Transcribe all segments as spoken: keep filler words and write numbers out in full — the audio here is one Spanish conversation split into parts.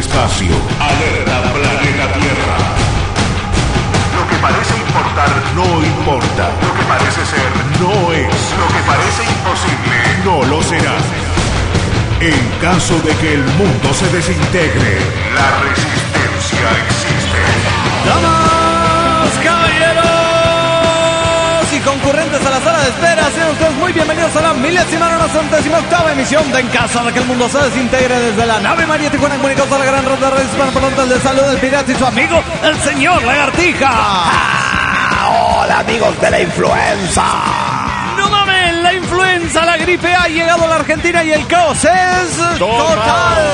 espacio. Alerta planeta Tierra. Lo que parece importar no importa. Lo que parece ser no es. Lo que parece imposible no lo será. En caso de que el mundo se desintegre, la resistencia existe. ¡Damas, caballeros y concurrentes a la sala de espera! Sean ustedes muy bienvenidos a la milésima noventa octava emisión de En caso de que el mundo se desintegre, desde la nave María Tijuana, comunicados a la gran red de redes hispanoparlantes de salud del pirata y su amigo, el señor Lagartija. ¡Ah! ¡Hola, amigos de la influenza! ¡No mames! La influenza, la gripe ha llegado a la Argentina y el caos es total. total.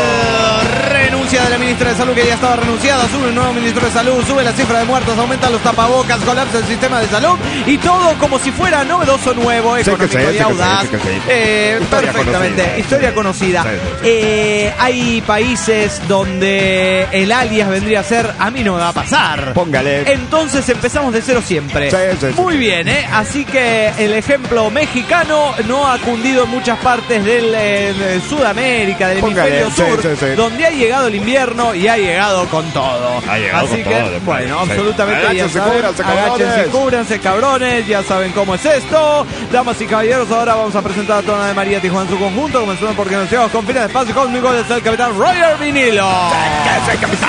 Renuncia de la ministra de Salud, que ya estaba renunciada, sube un nuevo ministro de Salud, sube la cifra de muertos, aumenta los tapabocas, colapsa el sistema de salud y todo como si fuera novedoso, nuevo, económico y audaz. Eh, perfectamente, conocida. Historia conocida. Sí, sí, sí. Eh, hay países donde el alias vendría a ser "a mí no me va a pasar". Póngale. Entonces empezamos de cero siempre. Sí, sí, sí. Muy bien, ¿eh? Así que el ejemplo mexicano no ha cundido en muchas partes del eh, de Sudamérica, del Póngale. hemisferio sur, Sí, sí, sí. donde ha llegado el invierno y ha llegado con todo. Ha llegado Así con que, todo, bueno, sí. absolutamente Agáchense, ya saben, cúbranse, agáchense, cabrones. cúbranse, cabrones, ya saben cómo es esto. Damas y caballeros, ahora vamos a presentar a toda la de María Tijuana en su conjunto, comenzando porque nos llevamos con fines de espacio cósmico desde el capitán Roger Vinilo. ¿Qué es el capitán?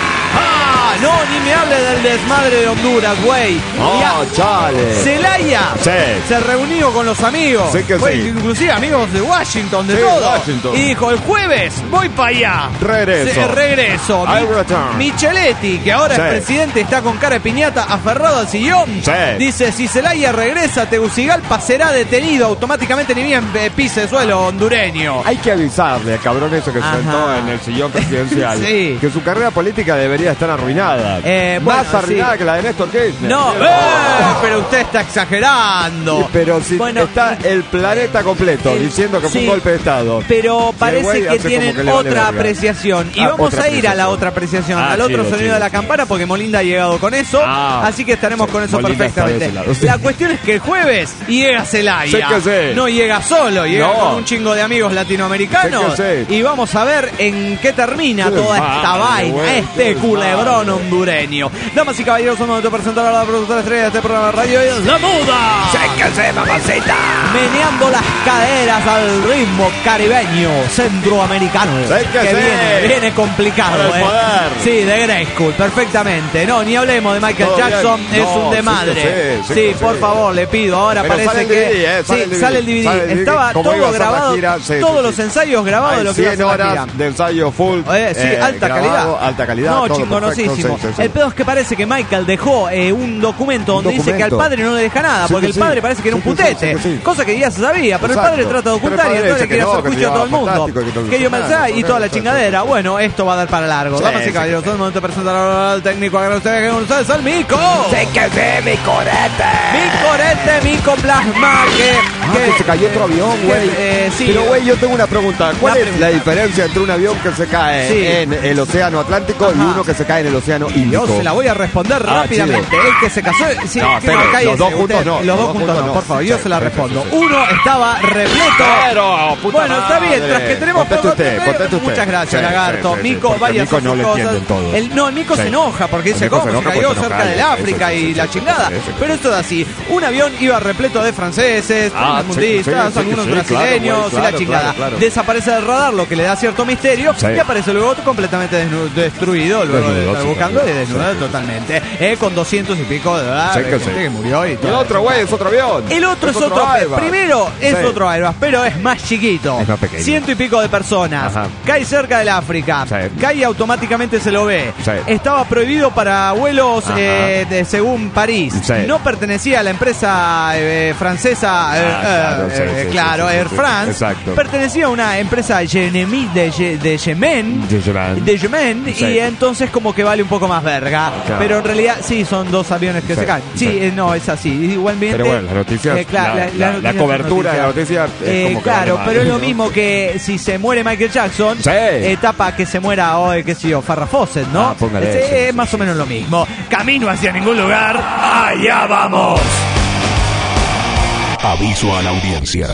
Ah, no, ni me hable del desmadre de Honduras, güey. Oh, chale. Celaya Sí. se reunió con los amigos, Sí que Fue sí. inclusive amigos de Washington, de Sí, todo. Washington. Y dijo, el jueves voy para allá. Regreso. Sí, regreso. I Mi- return. Micheletti, que ahora Sí. es presidente, está con cara de piñata, aferrado al sillón. Sí. Dice, si Celaya regresa, Tegucigalpa será detenido automáticamente, ni bien eh, pise el suelo hondureño. Hay que avisarle al cabrón ese que se Ajá. sentó en el sillón presidencial Sí. que su carrera política debería estar arruinada. Eh, Más bueno, arruinada sí. que la de Néstor Kirchner. No, eh, pero usted está exagerando. Pero si Bueno, está el planeta completo el- diciendo que fue sí. un golpe de Estado. Pero parece güey que hace como tienen que le vale otra verga. apreciación. Y Ah, vamos otra a ir a la apreciación. otra apreciación, Ah, al otro chido, sonido chido, de la chido. campana, porque Molinda ha llegado con eso. Ah, así que estaremos sí, con eso Molinda está de perfectamente. ese lado, sí. La cuestión es que el jueves llega Celaya. Sí que sí. No llega solo, llega No. con un chingo de amigos latinoamericanos. Sí que sí. Y vamos a ver en qué termina Qué toda esta madre, vaina, güey, este qué culebrón madre. hondureño. Damas y caballeros, somos de presentar a la productora estrella de este programa de radio, y es La Muda. ¡Séquese, mamacita! Meneando las caderas al ritmo caribeño, centroamericano. Sí que sí. viene, viene complicado, Con el eh. poder. Sí, de Grey School, perfectamente. No, ni hablemos de Michael Todo Jackson, bien. es No, un de sí madre. que sí, sí Sí, que por sí. favor, le pido. Ahora Pero parece sale el que. D V D, eh, sale sí, el D V D. sale el D V D. Sale el D V D. Estaba Como iba todo a ser la grabado, gira, sí, todos sí, los sí. ensayos grabados de Hay lo que iba a ser cien la horas gira. de ensayo full. Eh, sí, eh, alta grabado, calidad. Alta calidad. No, todo chingonosísimo. perfecto, sí, sí, sí. El pedo es que parece que Michael dejó eh, un documento Un donde dice que al documento. padre no le deja nada, Sí, porque que el sí. padre parece que era un Sí, que sí, putete. sí, que sí. Cosa que ya se sabía, pero Exacto. el padre trata de Pero el ocultar y padre entonces dice que quiere no, hacer que juicio a todo el llevaba mundo. fantástico, que todo- Que yo me claro, y toda la sí, chingadera. Bueno, esto va a dar para largo. Sí, Damas y sí, caballeros, sí. todo el momento de presentar al técnico. Agarra ustedes que con ustedes al Mico. ¡Séquese, mi corete! Mi corete, Mico Plasma, que... Ah, que se cayó otro avión, güey. eh, sí. Pero, güey, yo tengo una pregunta. ¿Cuál Una es pregunta. la diferencia entre un avión que se cae Sí. en el océano Atlántico y Ajá. uno que se cae en el océano Yo Índico? se la voy a responder Ah, rápidamente. chido. El que se casó. Sí, No, que espere, cállese, los dos usted. juntos no, Los dos juntos no, por favor, yo Sí, se la sí, sí, respondo. sí, sí. Uno estaba repleto. Pero, puta Bueno, está bien, madre. tras que tenemos Conteste poco usted, tiempo. conteste usted. Muchas gracias, Sí, Lagarto. sí, sí, sí, Mico, porque vaya a Mico hacer no sus le cosas. entienden todos. El, no, el Mico Sí. se enoja porque El dice, Mico ¿cómo se se enoja cayó porque no cerca cae. del África Sí, sí, y sí, la sí, chingada? sí, sí, sí. Pero esto es así. Un avión iba repleto de franceses, Ah, sí, mundistas, sí, sí, algunos sí, brasileños claro, y la claro, chingada. claro, claro. Desaparece del radar, lo que le da cierto misterio, Sí. y aparece luego completamente desnu- destruido, luego de Desnudo, estar sí, buscando y claro. desnudo Sí. totalmente. Eh, con doscientos y pico de edad, Sí, que gente sí. que murió y Y el todo. otro, güey, es otro avión. El otro es, otro, Airbus. primero es Sí. otro Airbus, pero es más chiquito. Es más pequeño. Ciento y pico de personas. Ajá. Cae cerca del África. Sí. Cae y automáticamente se lo ve. Sí. Estaba prohibido para vuelos Ajá. eh, de, según París. Sí. No pertenecía a la empresa eh, francesa, eh, Ah, claro, eh, sí, eh, sí, claro, sí, sí, Air sí. France. Exacto. Pertenecía a una empresa Yenemi de, Ye- de Yemen. De Yemen. De Yemen. Sí. Y entonces como que vale un poco más verga. Claro. Pero en realidad sí, son dos aviones que Sí, se caen. Sí, sí. eh, no, es así. Igualmente. Pero bueno, las noticias, Eh, claro, la, la- la- las la noticias cobertura de la noticias. noticia es Eh, como que claro, vale pero es más, lo ¿no? mismo que si se muere Michael Jackson, Sí. etapa que se muera hoy, qué sé yo, Farrah Fawcett, ¿no? Ah, póngale Ese eso, es sí, más sí, o menos lo mismo. Camino hacia ningún lugar, allá vamos. Aviso a la audiencia.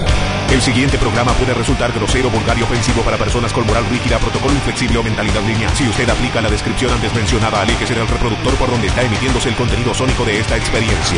El siguiente programa puede resultar grosero, vulgar y ofensivo para personas con moral rígida, protocolo inflexible o mentalidad lineal. Si usted aplica la descripción antes mencionada, aléjese del reproductor por donde está emitiéndose el contenido sónico de esta experiencia.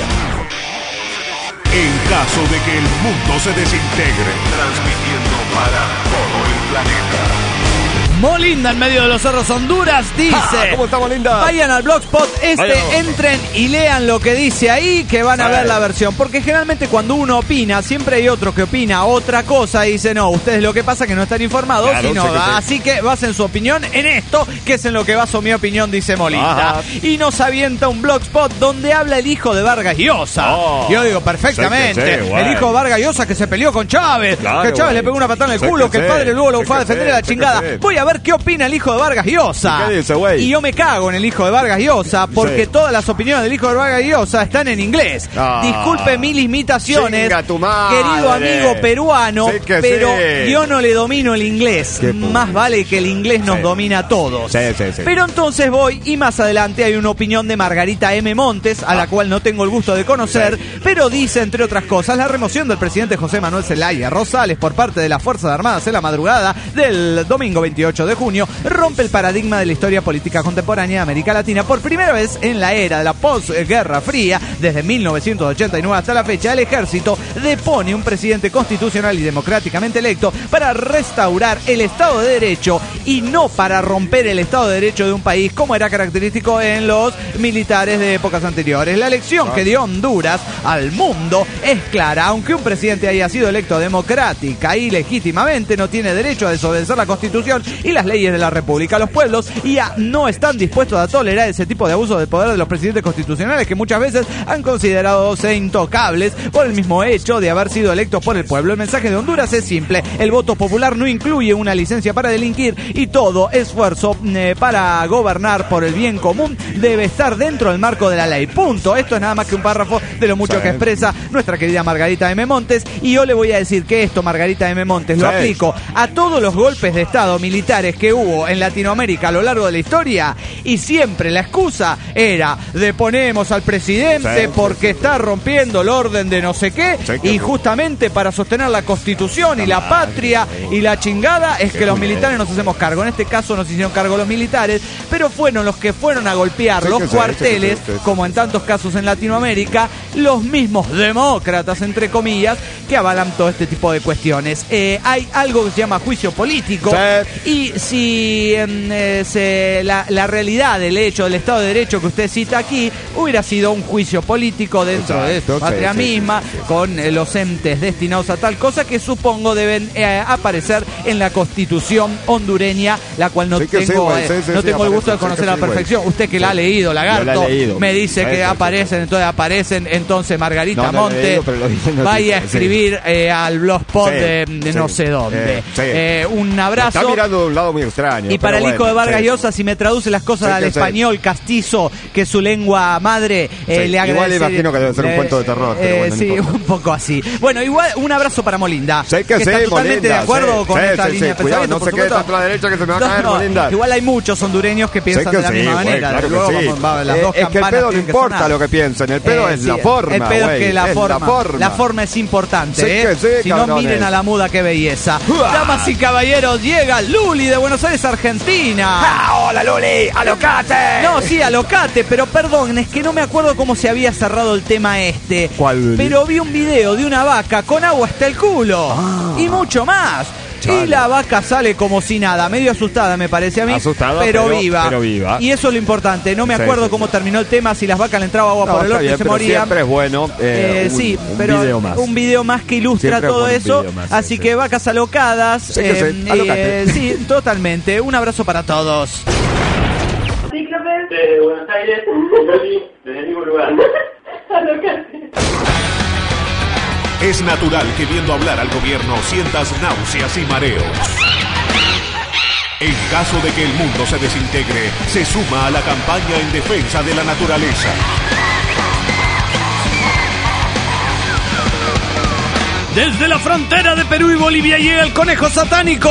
En caso de que el mundo se desintegre, transmitiendo para todo el planeta. Molinda en medio de los cerros Honduras dice: Ah, ¿cómo está Molinda? Vayan al blogspot este, Vayan. entren y lean lo que dice ahí, que van a Sí. ver la versión. Porque generalmente cuando uno opina, siempre hay otro que opina otra cosa y dice: no, ustedes lo que pasa es que no están informados, Claro, sino, sé que sí. así que basen su opinión en esto, que es en lo que baso mi opinión, dice Molinda. Ajá. Y nos avienta un blogspot donde habla el hijo de Vargas Llosa. Oh. Yo digo, perfectamente, Sé que sí, güey. el hijo de Vargas Llosa que se peleó con Chávez, Claro, que Chávez güey. le pegó una patada en el Sé culo, que que el sí. padre luego lo Sé fue a que defender sí, a la sé que chingada. sí. Voy a ver qué opina el hijo de Vargas Llosa. ¿Y qué dice, güey? Y yo me cago en el hijo de Vargas Llosa porque Sí. todas las opiniones del hijo de Vargas Llosa están en inglés. Ah. Disculpe mis limitaciones, Chinga tu madre. querido amigo peruano, Sí que pero sí. yo no le domino el inglés. Qué pu- Más vale que el inglés nos Sí. domina a todos. Sí, sí, sí. Pero entonces voy y más adelante hay una opinión de Margarita M. Montes, a la cual no tengo el gusto de conocer, pero dice, entre otras cosas, la remoción del presidente José Manuel Zelaya Rosales por parte de las Fuerzas Armadas en la madrugada del domingo veintiocho de junio rompe el paradigma de la historia política contemporánea de América Latina. Por primera vez en la era de la posguerra fría, desde mil novecientos ochenta y nueve hasta la fecha, el ejército depone un presidente constitucional y democráticamente electo para restaurar el Estado de Derecho y no para romper el Estado de Derecho de un país, como era característico en los militares de épocas anteriores. La elección que dio Honduras al mundo es clara. Aunque un presidente haya sido electo democrática y legítimamente, no tiene derecho a desobedecer la Constitución y las leyes de la República. Los pueblos ya no están dispuestos a tolerar ese tipo de abuso de poder de los presidentes constitucionales, que muchas veces han considerado ser intocables por el mismo hecho de haber sido electos por el pueblo. El mensaje de Honduras es simple: el voto popular no incluye una licencia para delinquir y todo esfuerzo eh, para gobernar por el bien común debe estar dentro del marco de la ley. Punto. Esto es nada más que un párrafo de lo mucho Sí. que expresa nuestra querida Margarita M. Montes, y yo le voy a decir que esto, Margarita M. Montes, lo Sí. aplico a todos los golpes de Estado militares que hubo en Latinoamérica a lo largo de la historia, y siempre la excusa era: deponemos al presidente Sí, porque sí, sí, está rompiendo el orden de no sé qué, Sí, que y sí. justamente para sostener la Constitución y la patria y la chingada es que los militares nos hacemos cargo. En este caso nos hicieron cargo los militares, pero fueron los que fueron a golpear Sí, los que sí, cuarteles, sí, sí, sí, sí. como en tantos casos en Latinoamérica, los mismos demócratas, entre comillas, que avalan todo este tipo de cuestiones. Eh, hay algo que se llama juicio político, Sí. y si em, eh, se- la, la realidad del hecho del Estado de Derecho que usted cita aquí hubiera sido un juicio político dentro de Exacto, su patria sí, sí, misma, sí, sí, sí. con eh, los entes destinados a tal cosa, que supongo deben eh, aparecer en la Constitución hondureña, la cual no Sí que sí, tengo, güey, eh, sí, sí, no sí, tengo el gusto de aparece, sí conocer que a la sí, güey. perfección. Usted que la ha Sí. leído, lagarto, Yo la he leído. me dice Sí, que sí, sí, aparecen, entonces aparecen, entonces Margarita No, no lo he Monte, leído, pero lo dice en vaya a noticias, sí. escribir eh, al blogspot Sí, de, de sí, no sé dónde. eh, sí. Eh, un Está abrazo. mirando de un lado muy extraño. Y para el pero hijo de bueno, Vargas sí. Llosa, si me traduce las cosas Sí, al que sí. español castizo, que es su lengua madre, eh, Sí, le agradece. igual imagino que debe ser un le- cuento de terror, pero eh, bueno, no sí, importa. un poco así. Bueno, igual un abrazo para Molinda. Sí que está sí, totalmente Molinda, de acuerdo sí, con sí, esta sí, línea sí, de cuidado, pensamiento. no por se quede supuesto. tanto a la derecha que se me va a No, caer, no, Molinda. igual hay muchos hondureños que piensan que de la sí, misma güey, manera. claro que Luego, sí. vamos, va, las Eh, dos es que el campanas pedo no tienen que importa sonar. lo que piensen, el pedo Eh, es sí, la forma, El pedo es güey, que la es forma, la forma. la forma es importante, Sí ¿eh? que sí, si no, cabrones. miren a la muda, qué belleza. Damas y caballeros, llega Luli de Buenos Aires, Argentina. ¡Ah, hola, Luli! ¡Alocate! No, sí, alocate, pero perdón, es que no me acuerdo cómo se había cerrado el tema este. ¿Cuál, Luli? Pero vi un video de una vaca con agua hasta el culo. Ah. Y mucho más. Chale. Y la vaca sale como si nada, medio asustada me parece a mí, Asustada, pero, pero- viva. pero viva. Y eso es lo importante. No me Sí, acuerdo sí, cómo sí. terminó el tema, si las vacas le entraba agua No, por el está orto y bien, se pero morían. siempre es bueno eh, Eh, un, sí, un pero video más. un video más que ilustra Siempre es todo bueno un eso. video más, Así sí, que sí. vacas alocadas. Sí que sí, eh, alocate. eh, sí, totalmente. Un abrazo para todos. Cíclope, Desde Buenos Aires, Loli, desde el mismo lugar. alocate. Es natural que viendo hablar al gobierno sientas náuseas y mareos. En caso de que el mundo se desintegre, se suma a la campaña en defensa de la naturaleza. Desde la frontera de Perú y Bolivia llega el Conejo Satánico.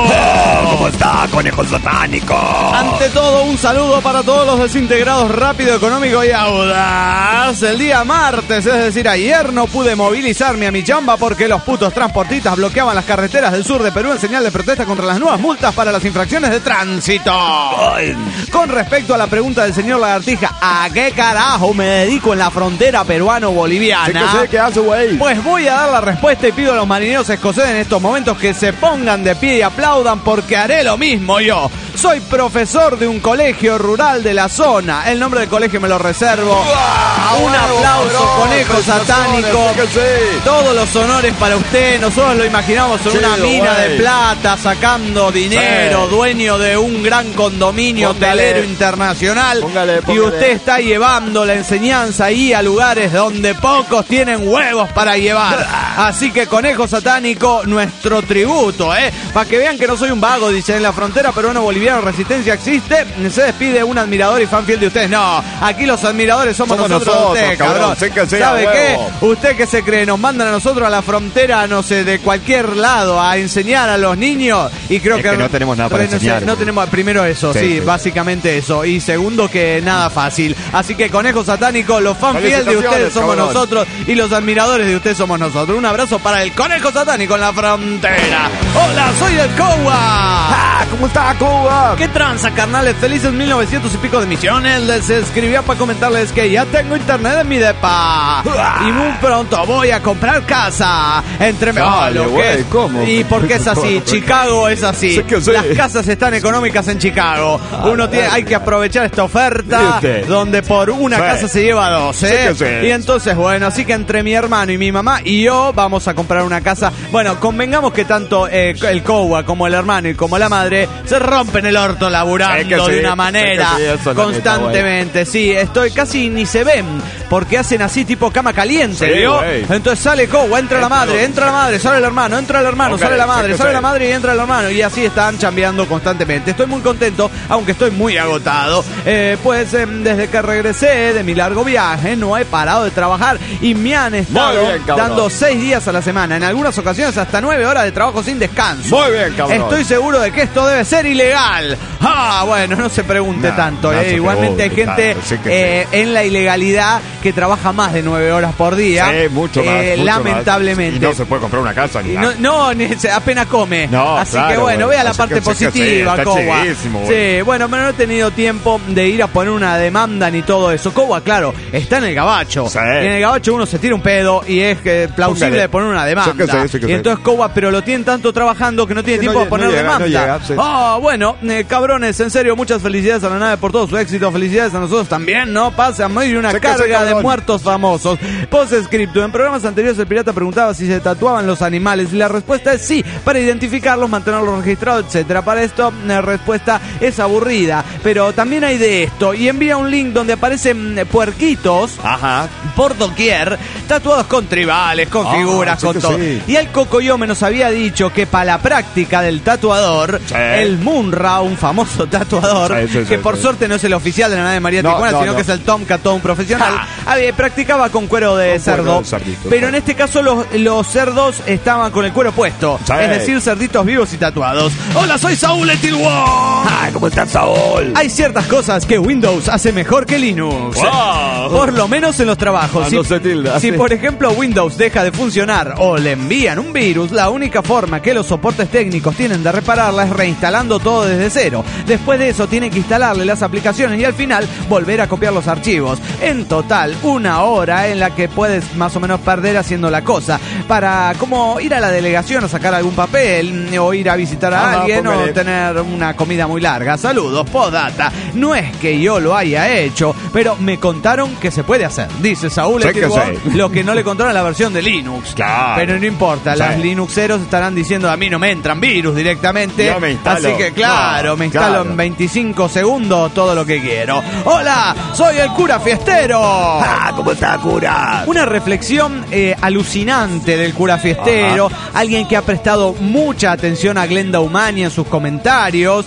Oh, ¿cómo está, Conejo Satánico? Ante todo, un saludo para todos los desintegrados rápido, económico y audaz. El día martes, es decir, ayer, no pude movilizarme a mi chamba porque los putos transportistas bloqueaban las carreteras del sur de Perú en señal de protesta contra las nuevas multas para las infracciones de tránsito. Ay. Con respecto a la pregunta del señor Lagartija, ¿a qué carajo me dedico en la frontera peruano-boliviana? Sí que sé qué hace, güey. Pues voy a dar la respuesta y pido a los marineros escoceses en estos momentos que se pongan de pie y aplaudan porque haré lo mismo yo. Soy profesor de un colegio rural de la zona. El nombre del colegio me lo reservo. ¡Wow! Un Bueno, aplauso, cabrón, Conejo Satánico. sí que sí. Todos los honores para usted. Nosotros lo imaginamos en Chido, una mina güey. de plata, sacando dinero, Sí. dueño de un gran condominio Póngale. hotelero internacional. Póngale, Y póngale. usted está llevando la enseñanza ahí a lugares donde pocos tienen huevos para llevar. Así que, Conejo Satánico, nuestro tributo, ¿eh? Para que vean que no soy un vago, dice, en la frontera peruano-boliviana Resistencia existe. Se despide un admirador y fan fiel de ustedes. No, aquí los admiradores somos, Somos nosotros, nosotros, usted, cabrón. cabrón. Sí que sí, ¿Sabe a qué? huevo. ¿Usted qué se cree? Nos mandan a nosotros a la frontera, no sé, de cualquier lado, a enseñar a los niños. Y creo Es que, que no tenemos nada para no sé, enseñar, No güey. tenemos, primero eso, sí, Sí, sí. básicamente eso. Y segundo, que nada fácil. Así que, Conejo Satánico, los fan fieles de ustedes somos cabrón. nosotros y los admiradores de ustedes somos nosotros. Un abrazo para el Conejo Satánico en la frontera. Hola, soy el Cowa. Ah, ¿cómo está, Cuba? ¿Qué tranza, carnales? Felices mil novecientos y pico de misiones. Les escribía para comentarles que ya tengo internet en mi depa. Y muy pronto voy a comprar casa. Entre Dale, lo que güey, es. ¿cómo? ¿Y por qué es así? Chicago es así. Sí que sí. Las casas están económicas en Chicago. Uno tiene, hay que aprovechar esta oferta ¿Y usted? donde por una Sí. casa se lleva dos, ¿eh? Sí que sí. Y entonces, bueno, así que entre mi hermano y mi mamá y yo vamos a comprar una casa. Bueno, convengamos que tanto eh, el Cowa como el hermano y como la madre se rompen el orto laburando Sí que sí, de una sí manera que sí, eso es la constantemente. Sí, estoy casi ni se ven porque hacen así tipo cama caliente, Sí, ¿vio? güey. Entonces sale Cowa, entra la madre, entra la madre, sale el hermano, entra el hermano, Ok, sale la sí madre, que sale sí. la madre y entra el hermano. Y así están chambeando constantemente. Estoy muy contento, aunque estoy muy agotado. Eh, pues eh, desde que regresé de mi largo viaje no he parado de trabajar y me han estado Muy bien, cabrón. dando seis días a la semana. En algunas ocasiones hasta nueve horas de trabajo sin descanso. Muy bien, cabrón. Estoy seguro de que esto debe ser ilegal. Ah, bueno, no se pregunte No, tanto. no eh. se Igualmente hay pregunte gente tanto, sí que eh, en la ilegalidad que trabaja más de nueve horas por día. Sí, mucho más. Eh, mucho lamentablemente. más. Y no se puede comprar una casa ni Y nada. no, no, ni se- apenas come. No, Así claro, que bueno, güey. vea la Así parte que sí que sí, positiva, está Cowa. chidísimo, güey. Sí, bueno, pero no he tenido tiempo de ir a poner una demanda ni todo eso. Cowa, claro, está en el gabacho. Sí. Y en el gabacho uno se tira un pedo y es que plausible Póngale. de poner una demanda. Sí que sí, sí que y sí. entonces Cowa, pero lo tienen tanto trabajando que no tiene Sí, no tiempo de lle- poner no llega, demanda. no llega, sí. Ah, bueno, eh, cabrones, en serio, muchas felicidades a la nave por todo su éxito. Felicidades a nosotros también, ¿no? Pase a morir una Sí que sí, carga de cabrón. muertos famosos. Postscripto. En programas anteriores el pirata preguntaba si se tatuaban los animales y la respuesta es sí, para identificarlos, mantenerlos registrados, etcétera. Para esto la respuesta es aburrida, pero también hay de esto y envía un link donde aparecen eh, puerquitos Ajá. por doquier, tatuados con tribales, con Ah, figuras, sí con que todo. sí. Y el Cocoyome nos había dicho que para la práctica del tatuador, Sí. el Munra, un famoso tatuador, Sí, sí, sí, que por sí. suerte no es el oficial de la nave de María No, Tijuana, no, sino no. que es el Tomcat, todo un profesional, Ja. había- practicaba con cuero de Con cuero cerdo. de cerdito, pero sí. en este caso los, los cerdos estaban con el cuero puesto, Sí. es decir, cerditos vivos y tatuados. Hola, soy Saúl Etilwon. Ah, ¿cómo estás, Saúl? Hay ciertas cosas que Windows hace mejor que Linux. Wow. Por lo menos en los trabajos. Ah, Si, no se tilda. si, por ejemplo Windows deja de funcionar o le envían un virus, la única forma que los soportes técnicos tienen de repararla es reinstalando todo desde cero. Después de eso tienen que instalarle las aplicaciones y al final volver a copiar los archivos. En total, una hora en la que puedes más o menos perder haciendo la cosa. Para como ir a la delegación a sacar algún papel o ir a visitar a Ajá, alguien póngale. o tener una comida muy larga. Saludos, postdata. No es que yo lo haya hecho, pero me contaron que se puede hacer. Dice Saúl Sí que Etilwon, sí. lo que no le contaron en la versión de Linux. Claro. Pero no importa, Sí. las Linuxeros estarán diciendo a mí no me entran virus directamente. Yo me instalo. Así que claro, No, me instalo claro. en veinticinco segundos todo lo que quiero. Hola, soy el cura fiestero. Ah, ¿cómo está, cura? Una reflexión eh, alucinante del cura fiestero, alguien que ha prestado mucha atención a Glenda Umani en sus comentarios. Sí. Nos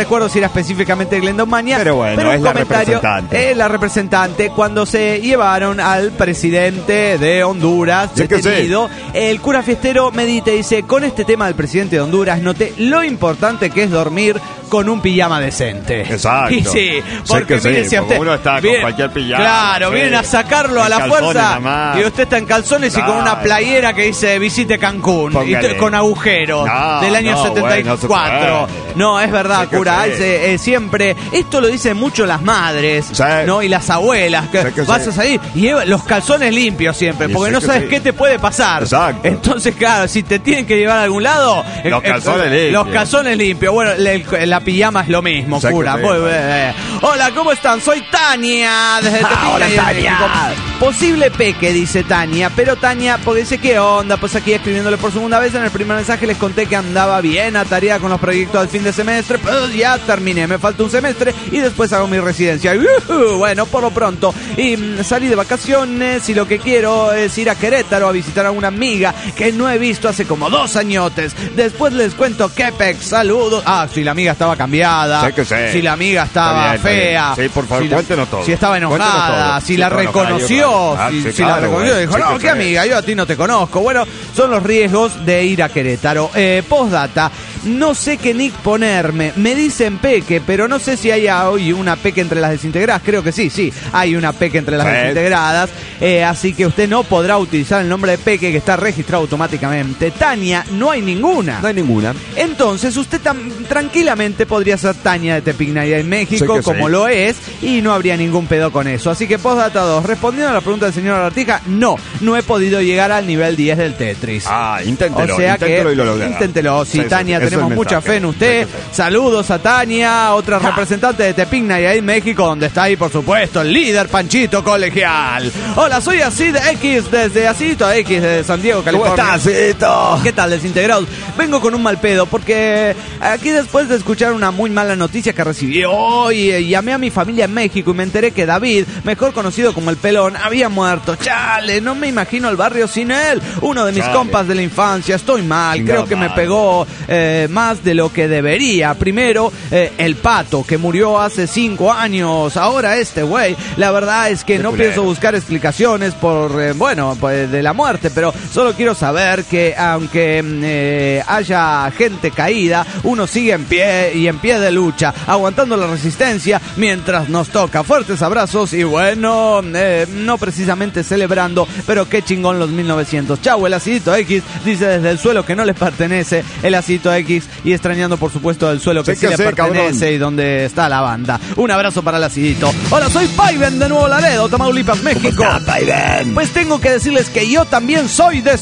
recuerdo si era específicamente Glenda Umaña, pero bueno, pero un es la comentario, representante. es la representante cuando se llevaron al presidente de Honduras Sí que detenido. El cura fiestero medita y dice, con este tema del presidente de Honduras noté lo importante que es dormir con un pijama decente. Exacto. Y sí, porque sí, mire si a porque usted uno está con viene- cualquier pijama, Claro, sí, vienen a sacarlo a en la calzones fuerza nada más. y usted está en calzones y con Claro. una playera que dice visite Cancún y Póngale. t- con agujeros No, del año no, setenta y cuatro. bueno, no se puede. No, es verdad, Sí que cura. sí. Dice, eh, siempre, esto lo dicen mucho las madres, Sí. ¿no? Y las abuelas, que, Sí que vas sí. a salir y lleva los calzones limpios siempre, Y porque sí no que sabes sí. qué te puede pasar. Exacto. Entonces, claro, si te tienen que llevar a algún lado, Los eh, calzones eh, limpios. Los calzones limpios. Bueno, le- la pijama es lo mismo, Sí que cura. sí. Muy bien. Hola, ¿cómo están? Soy Tania, desde Tepina hola, y en Tania. México. Posible peque, dice Tania, pero Tania, porque dice, ¿qué onda? Pues aquí escribiéndole por segunda vez, en el primer mensaje les conté que andaba bien atareada con los proyectos del fin de semestre, pero ya terminé, me falta un semestre y después hago mi residencia. ¡Yujú! Bueno, por lo pronto, y mm, salí de vacaciones y lo que quiero es ir a Querétaro a visitar a una amiga que no he visto hace como dos añotes. Después les cuento que pex, saludos. Ah, si la amiga estaba cambiada, Sí que sí. si la amiga estaba Está bien, está fea, bien. Sí, por favor, si la- cuéntenos todo. si estaba Cuéntenos enojada, todo. si Si la estaba enojada, reconoció, Ah, si, sí, si la claro, reconoció, bueno. dijo, Sí no, que qué sí. amiga, yo a ti no te conozco. Bueno, son los riesgos de ir a Querétaro. Eh, postdata, no sé qué nick ponerme. Me dicen peque, pero no sé si hay hoy una peque entre las desintegradas. Creo que sí, sí, hay una peque entre las Sí. desintegradas. Eh, así que usted no podrá utilizar el nombre de peque que está registrado automáticamente. Tania, no hay ninguna. No hay ninguna. Entonces usted tan tranquilamente podría ser Tania de Tepignaria en México, Sí que como sí. lo es, y no habría ningún pedo con eso. Así que postdata dos, respondiendo a la pregunta del señor Artija, no, no he podido llegar al nivel diez del Tetris. Ah, inténtelo, O sea inténtelo que, y lo logrará. inténtelo. Sí, Sí, sí, Tania, ese es el tenemos mucha mensaje. fe en usted. Sí, sí, sí. Saludos a Tania, otra representante de Tepignaria en México, donde está ahí, por supuesto, el líder Panchito Colegial. Hola, soy Acid X desde Acidito X de San Diego, ¿Cómo California. estás, Cito? ¿Qué tal, desintegrados? Vengo con un mal pedo porque aquí después de escuchar una muy mala noticia que recibí hoy, eh, llamé a mi familia en México y me enteré que David, mejor conocido como el Pelón, había muerto. Chale, no me imagino el barrio sin él. Uno de mis Chale. compas de la infancia, estoy mal, Chingada creo que me madre. pegó eh, más de lo que debería. Primero, eh, el Pato, que murió hace cinco años. Ahora este güey. La verdad es que Qué no culero. pienso buscar explicaciones por, eh, bueno, pues, de la muerte, pero solo quiero saber que aunque mm, eh, haya gente caída, uno sigue en pie y en pie de lucha, aguantando la resistencia mientras nos toca. Fuertes abrazos y bueno, eh, no precisamente celebrando, pero qué chingón los mil novecientos. Chau, el Acidito X dice desde el suelo que no les pertenece, el Acidito X, y extrañando por supuesto el suelo que Sí sí, que le sí, pertenece cabrón. y donde está la banda. Un abrazo para el Acidito. Hola, soy Paiven de Nuevo Laredo, Tamaulipas, México. Pues tengo que decirles que yo también soy de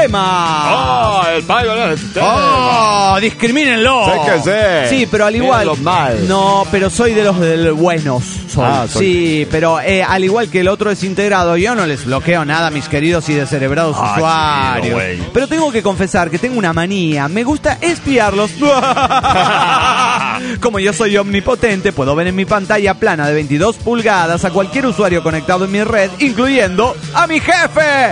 sistema. ¡Oh, el payo no es el ¡Oh! ¡Discrimínenlo! Sé que sé. Sí, pero al igual. Mírenlos mal. No, pero soy de los del buenos. Soy. Ah, soy- Sí, pero eh, al igual que el otro desintegrado, yo no les bloqueo nada a mis queridos y descerebrados Ah, usuarios. chido, güey. Pero tengo que confesar que tengo una manía. Me gusta espiarlos. Como yo soy omnipotente, puedo ver en mi pantalla plana de veintidós pulgadas a cualquier usuario conectado en mi red, incluyendo a mi jefe.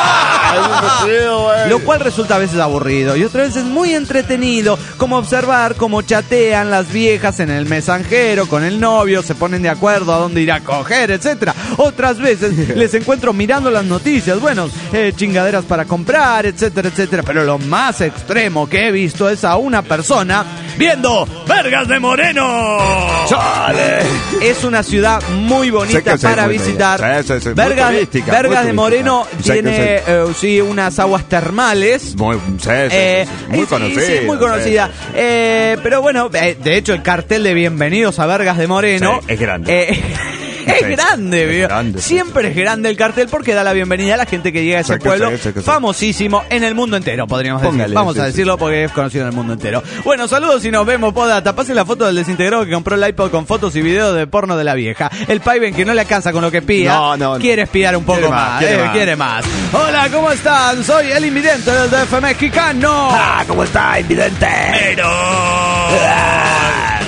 Lo cual resulta a veces aburrido y otras veces muy entretenido, como observar cómo chatean las viejas en el mensajero con el novio, se ponen de acuerdo a dónde ir a coger, etcétera. Otras veces les encuentro mirando las noticias, bueno, eh, chingaderas para comprar, etcétera, etcétera. Pero lo más extremo que he visto es a una persona viendo Vergas de Moreno. ¡Chale! Es una ciudad muy Sé bonita que sí, para muy visitar. bella. Sí, sí, sí, muy Vergas, turística, Vergas muy de Moreno turística. Sé que tiene sí. eh, sí, unas aguas termales. Muy, sí, sí, Eh, sí, sí, muy sí, conocida. sí, muy conocida. Eh, pero bueno, eh, de hecho el cartel de Bienvenidos a Vergas de Moreno Sí, es grande. eh, es Sí, grande, es vio. grande, sí, Siempre es grande el cartel porque da la bienvenida a la gente que llega a ese Sé que pueblo sí, sé que sí. famosísimo en el mundo entero, podríamos decir. Póngale, Vamos sí, a sí. decirlo porque es conocido en el mundo entero. Bueno, saludos y nos vemos, Podata. Pase la foto del desintegrado que compró el iPod con fotos y videos de porno de la vieja. El Paiven que no le alcanza con lo que pía, No, no, no. quiere espiar un poco Quiere más, más, quiere eh, más. quiere más. Hola, ¿cómo están? Soy el invidente del D F mexicano. Ah, ¿cómo está, invidente? Pero...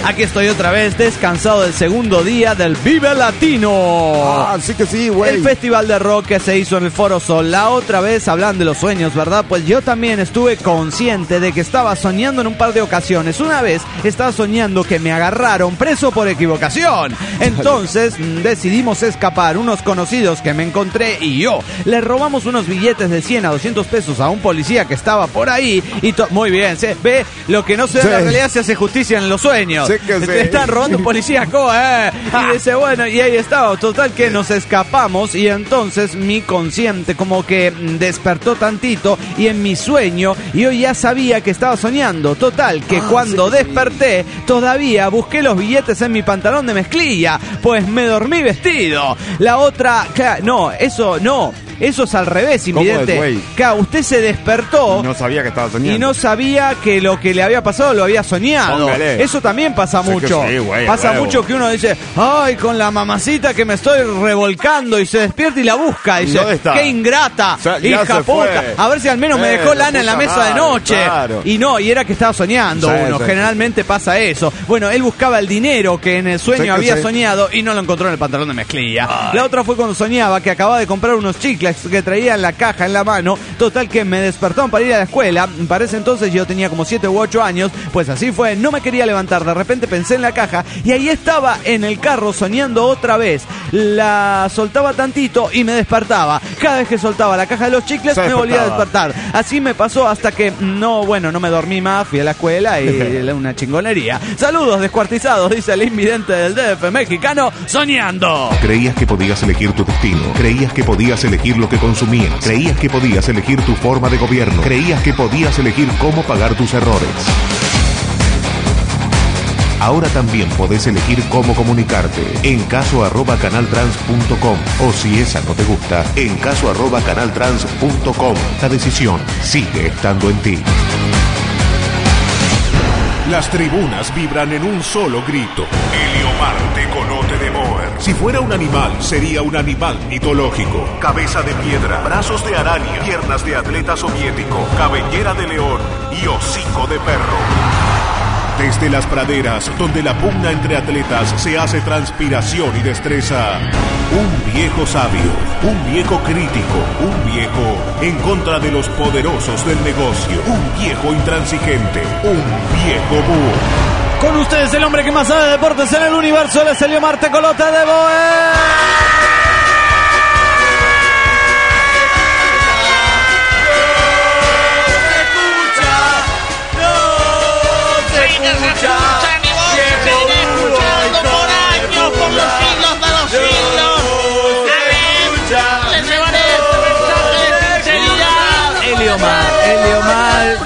Aquí estoy otra vez, descansado del segundo día del Vive Latino. Ah, sí que sí, güey. El festival de rock que se hizo en el Foro Sol. La otra vez hablan de los sueños, ¿verdad? Pues yo también estuve consciente de que estaba soñando en un par de ocasiones. Una vez estaba soñando que me agarraron preso por equivocación. Entonces decidimos escapar. Unos conocidos que me encontré y yo le robamos unos billetes de cien a doscientos pesos a un policía que estaba por ahí. Y to- muy bien, ¿se ve? Lo que no se ve Sí. en la realidad se hace justicia en los sueños. Sí que sí. Te están robando policías, ¿cómo, eh? Y dice, bueno, y ahí estaba. Total que nos escapamos y entonces mi consciente como que despertó tantito y en mi sueño yo ya sabía que estaba soñando. Total que Ah, cuando sí, sí. desperté todavía busqué los billetes en mi pantalón de mezclilla, pues me dormí vestido. La otra, claro, no, eso no. Eso es al revés, ¿Cómo es, invidente. güey? Claro, usted se despertó No sabía que estaba soñando. y no sabía que lo que le había pasado lo había soñado. Póngale. Eso también pasa Sí que mucho. sí, güey, pasa huevo. mucho que uno dice, ay, con la mamacita que me estoy revolcando, y se despierta y la busca. Y dice, ¿Dónde está? qué ingrata, O sea, ya hija se puta. fue. A ver si al menos me Eh, dejó de lana en la puta mesa de madre, noche. claro. Y no, y era que estaba soñando Sí, uno. sí. Generalmente pasa eso. Bueno, él buscaba el dinero que en el sueño Sí que había sí. soñado y no lo encontró en el pantalón de mezclilla. La otra fue cuando soñaba que acababa de comprar unos chicles que traía en la caja en la mano. Total que me despertaron para ir a la escuela. Para ese entonces yo tenía como siete u ocho años. Pues así fue, no me quería levantar. De repente pensé en la caja y ahí estaba en el carro soñando otra vez. La soltaba tantito y me despertaba. Cada vez que soltaba la caja de los chicles Se me volvía a despertaba. despertar. Así me pasó hasta que no, bueno, no me dormí más. Fui a la escuela y una chingonería. Saludos descuartizados, dice el invidente del D F mexicano, soñando. Creías que podías elegir tu destino. Creías que podías elegir lo que consumías. Creías que podías elegir tu forma de gobierno. Creías que podías elegir cómo pagar tus errores. Ahora también podés elegir cómo comunicarte. En caso arroba canaltrans punto com. O si esa no te gusta, en caso arroba canaltrans punto com. La decisión sigue estando en ti. Las tribunas vibran en un solo grito. Helio Marte con Ote de Boer. Si fuera un animal, sería un animal mitológico. Cabeza de piedra, brazos de araña, piernas de atleta soviético, cabellera de león y hocico de perro. Desde las praderas, donde la pugna entre atletas se hace transpiración y destreza, un viejo sabio, un viejo crítico, un viejo en contra de los poderosos del negocio, un viejo intransigente, un viejo búho. Con ustedes el hombre que más sabe de deportes en el universo, él es Helio Marte Colote de Boer. Eliomar, Eliomar.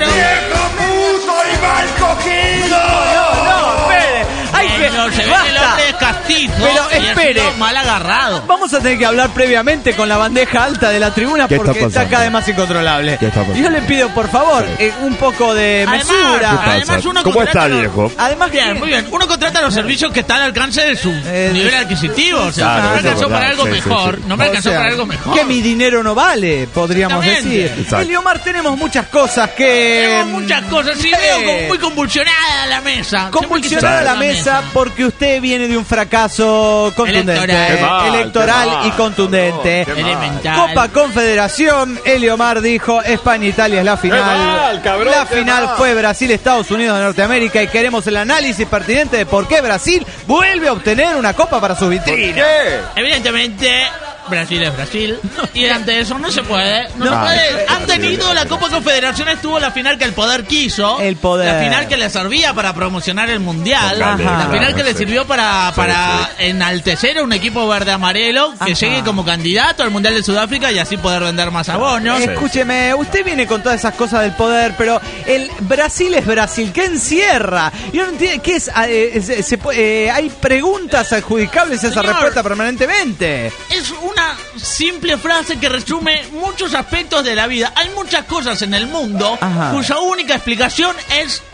No, se ve que el hombre es castizo. Pero y ha espere. sido mal agarrado. Vamos a tener que hablar previamente con la bandeja alta de la tribuna ¿Qué porque está está, pasando? cada vez más incontrolable. ¿Qué está pasando? Yo le pido, por favor, eh, un poco de mesura. Además, además uno ¿Cómo contrata está, los- viejo? Además, Bien, que- muy bien. Uno contrata los servicios que están al alcance de su Eh, nivel de- adquisitivo. O sea, Claro, no me eso es alcanzó para verdad. algo Sí, sí, mejor. sí. No me O alcanzó sea, para algo mejor. que mi dinero no vale, podríamos Exactamente. decir. Exacto. Eliomar, tenemos muchas cosas que... Tenemos muchas cosas. Sí, Eh, veo como muy convulsionada la mesa. Convulsionada la mesa porque usted viene de un fracaso contundente. Electoral. Qué mal, Electoral qué mal. y contundente. No, qué mal. Elemental. Copa Confederación, Eliomar dijo, España-Italia es la final. mal, cabrón, la qué final mal. fue Brasil-Estados Unidos de Norteamérica y queremos el análisis pertinente de por qué Brasil vuelve a obtener una copa para su vitrina. ¿Qué? Evidentemente, Brasil es Brasil. Y ante eso no se puede. No, No. se puede. Ah, Han tenido la Copa Confederaciones, tuvo la final que el poder quiso. El poder. La final que le servía para promocionar el mundial. Ajá. La final que le Sí. sirvió para, Sí, para enaltecer a un equipo verde-amarelo que Ajá. llegue como candidato al Mundial de Sudáfrica y así poder vender más abonos. Escúcheme, usted viene con todas esas cosas del poder, pero el Brasil es Brasil. ¿Qué encierra? Yo no entiendo. ¿Qué es? Eh, se- se pu- eh, hay preguntas adjudicables a esa Señor. respuesta permanentemente. Es una simple frase que resume muchos aspectos de la vida. Hay muchas cosas en el mundo Ajá. cuya única explicación es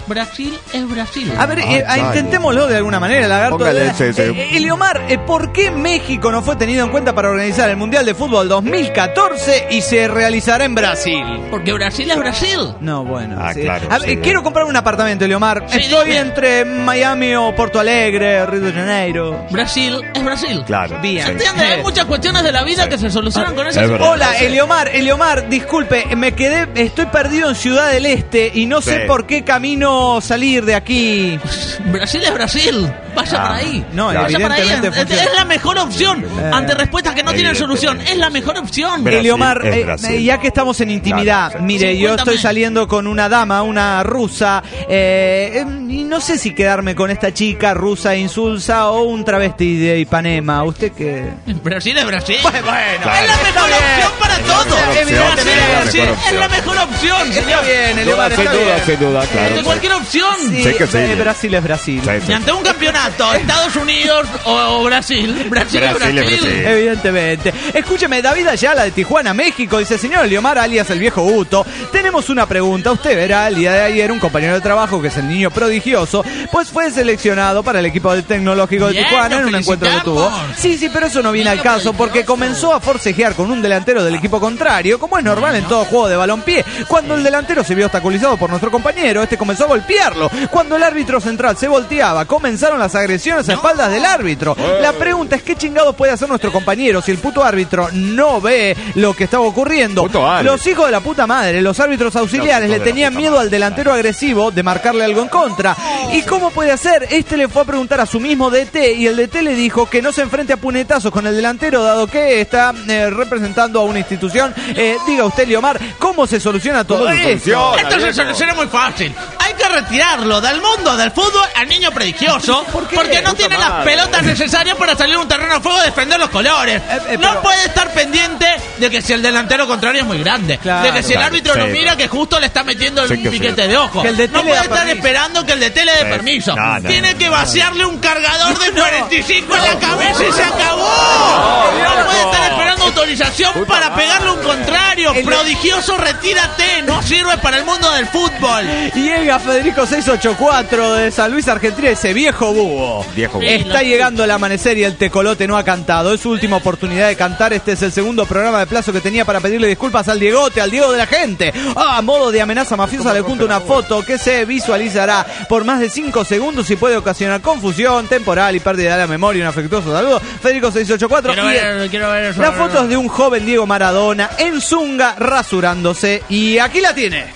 Brasil es Brasil. A ver, Ay, eh, dale. intentémoslo de alguna manera, Lagarto. Póngale Eh, ese, ese. eh, Eliomar, eh, ¿por qué México no fue tenido en cuenta para organizar el Mundial de Fútbol dos mil catorce y se realizará en Brasil? Porque Brasil es Brasil. No, bueno. Ah, sí. claro, A ver, sí, eh, quiero comprar un apartamento, Eliomar. Sí, Estoy dime. entre Miami o Porto Alegre, Río de Janeiro. Brasil es Brasil. Claro. Bien. ¿Se entiende? Hay muchas cuestiones de la vida que se solucionan con Es esas verdad. Hola, Eliomar, Eliomar, disculpe, me quedé, estoy perdido en Ciudad del Este y no sé Sí. por qué camino salir de aquí. Brasil es Brasil. Vaya Ah, por ahí. no, Vaya por ahí. evidentemente Es, funciona. es la mejor opción. Eh, Ante respuestas que no tienen solución. evidentemente. Es la mejor opción. Brasil Eliomar, es eh, Brasil. eh, ya que estamos en intimidad, Claro, sí. mire, Sí, yo cuéntame. estoy saliendo con una dama, una rusa, eh, eh, y no sé si quedarme con esta chica rusa insulsa o un travesti de Ipanema. ¿Usted qué? Brasil es Brasil. Bueno, Claro. Es la está mejor bien. opción para todo. mejor opción, Brasil es la es Brasil. mejor Es la mejor opción, Está señor. bien, Eliomar, Sin está duda, bien. sin duda, claro. De sí. cualquier opción. Sí, Sí que sí. eh, Brasil es Brasil. Sí, sí. Y ante un campeonato, Estados Unidos o, o Brasil, Brasil es Brasil es Brasil. Brasil. Evidentemente. Escúcheme, David Ayala de Tijuana, México, dice: señor Eliomar, alias el viejo Uto, tenemos una pregunta. Usted verá, el día de ayer un compañero de trabajo, que es el niño prodigioso, pues fue seleccionado para el equipo del Tecnológico de Bien, Tijuana en lo un encuentro que tuvo. felicitamos. Sí, sí, pero eso no viene Niño al caso, porque prodigioso. comenzó a forcejear con un delantero del equipo contrario, como es normal en todo juego de balompié. Cuando el delantero se vio obstaculizado por nuestro compañero, este comenzó a golpearlo. Cuando el árbitro central se volteaba, comenzaron las agresiones a espaldas del árbitro. La pregunta es: ¿qué chingados puede hacer nuestro compañero si el puto árbitro no ve lo que estaba ocurriendo? Puto árbitro. Los hijos de la puta madre, los árbitros auxiliares, Los hijos le de la tenían puta miedo madre, al delantero agresivo de marcarle algo en contra. ¿Y cómo puede hacer? Este le fue a preguntar a su mismo D T y el D T le dijo que no se enfrente a puñetazos con el delantero, dado que está eh, representando a una institución. Eh, diga usted, Eliomar, ¿cómo se soluciona todo ¿Cómo se esto? soluciona? Esto se viejo. soluciona muy fácil. Hay que retirarlo del mundo del fútbol al niño prodigioso porque no Puta tiene las madre. pelotas necesarias para salir a un terreno de fuego y defender los colores. Eh, eh, no pero- puede estar pendiente de que si el delantero contrario es muy grande. Claro. de que si el Claro, árbitro sí, lo mira que justo le está metiendo el Sí que sí. piquete de ojo. Que el D T no le puede da estar permiso. esperando que el D T le dé Sí. permiso. No, no, tiene no, que no. vaciarle un cargador de cuarenta y cinco en la cabeza y se acabó. No, No, puede viejo. estar esperando autorización Puta para madre. pegarle un contrario. El- Prodigioso, retírate. No sirve para el mundo del fútbol. Y llega Federico seiscientos ochenta y cuatro de San Luis, Argentina, ese viejo búho. Viejo búho. Está llegando el amanecer y el tecolote no ha cantado. Es su última oportunidad de cantar. Este es el segundo programa de plazo que tenía para pedirle disculpas al Diegote, al Diego de la gente. Ah, a modo de amenaza mafiosa le junto una foto que se visualizará por más de cinco segundos y puede ocasionar confusión temporal y pérdida de la memoria. Un afectuoso saludo. Federico seiscientos ochenta y cuatro. Quiero Y- ver, quiero ver eso. La foto es de un joven Diego Maradona en zunga rasurándose. Y aquí la tiene.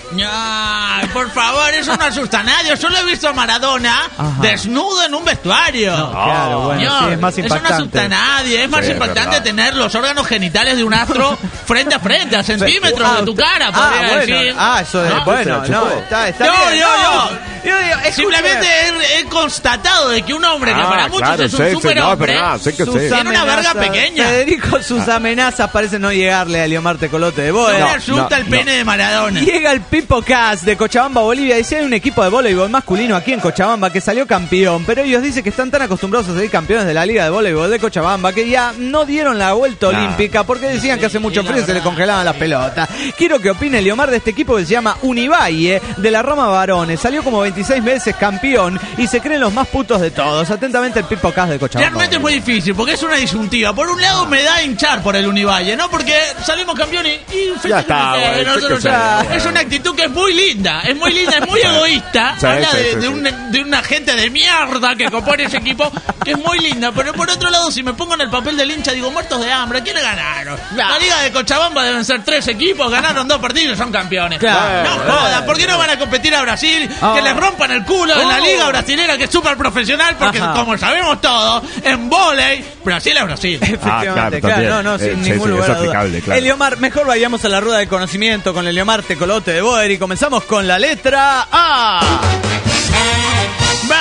Ay, por favor, eso no asusta a nadie. Yo solo he visto a Maradona Ajá. desnudo en un vestuario. Claro, bueno, Señor, sí, es más eso no asusta impactante. a nadie. Es más Sí, es impactante verdad. tener los órganos genitales de un astro frente a frente, a centímetros Ah, de tu usted- cara, ah, podría bueno. decir. Ah, eso es ¿No? bueno. Se la No, chupó. está, está Yo, bien. yo, No, yo. yo digo, escúcheme. Simplemente he, he constatado de que un hombre que Ah, para muchos claro, es sí, un sí, no, superhombre es verdad, sí que Sus sí. tiene una verga amenazas- pequeña. Federico, sus amenazas parecen no llegarle a Eliomar Tecolote de no Boe. me No, asusta no, el pene de Maradona. Llega el Pipo Cast de Cochabamba, Bolivia. Dice: hay un equipo de voleibol masculino aquí en Cochabamba que salió campeón, pero ellos dicen que están tan acostumbrados a ser campeones de la Liga de Voleibol de Cochabamba que ya no dieron la vuelta Nah. olímpica porque decían que hace mucho Sí, la frío y se le verdad. congelaban las pelotas. Quiero que opine Eliomar de este equipo que se llama Univalle de la Rama Varones. Salió como veintiséis veces campeón y se creen los más putos de todos. Atentamente el Pipo Cast de Cochabamba. Realmente es muy difícil porque es una disyuntiva. Por un lado me da hinchar por el Univalle, ¿no? Porque salimos campeones y, y Ya está, fíjate, güey, nosotros sí que ya- sí. es una actitud que es muy linda, es muy linda, es muy egoísta. Sí, Habla sí, de, sí, de sí. un- de una gente de mierda que compone ese equipo, que es muy linda. Pero por otro lado, si me pongo en el papel del hincha, digo, muertos de hambre, ¿quiénes ganaron? La Liga de Cochabamba deben ser tres equipos, ganaron dos partidos y son campeones. Claro. No jodan, ¿por qué no van a competir a Brasil? Ah. Que les rompan el culo en la Oh. liga brasilera, que es súper profesional, porque Ajá. como sabemos todos, en vóley, Brasil es Brasil. Efectivamente, Ah, claro, claro, también. no, no, Eh, sin sí, ningún sí, lugar es a duda. aplicable, claro. Eliomar, mejor vayamos a la rueda del conocimiento con Eliomar Tecolote de Boer y comenzamos con la letra A.